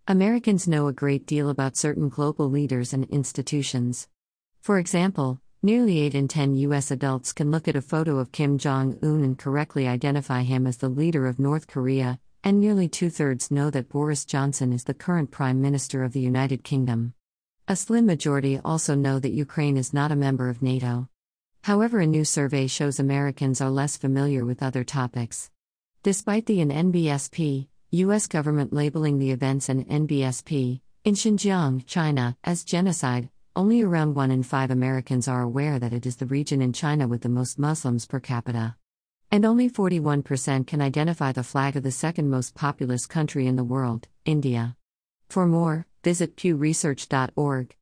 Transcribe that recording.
Americans know a great deal about certain global leaders and institutions. For example, nearly 8 in 10 U.S. adults can look at a photo of Kim Jong-un and correctly identify him as the leader of North Korea, and nearly two-thirds know that Boris Johnson is the current Prime Minister of the United Kingdom. A slim majority also know that Ukraine is not a member of NATO. However, a new survey shows Americans are less familiar with other topics. Despite the NBSP, U.S. government labeling the events in NBSP, in Xinjiang, China, as genocide, only around 1 in 5 Americans are aware that it is the region in China with the most Muslims per capita. And only 41% can identify the flag of the second most populous country in the world, India. For more, visit pewresearch.org.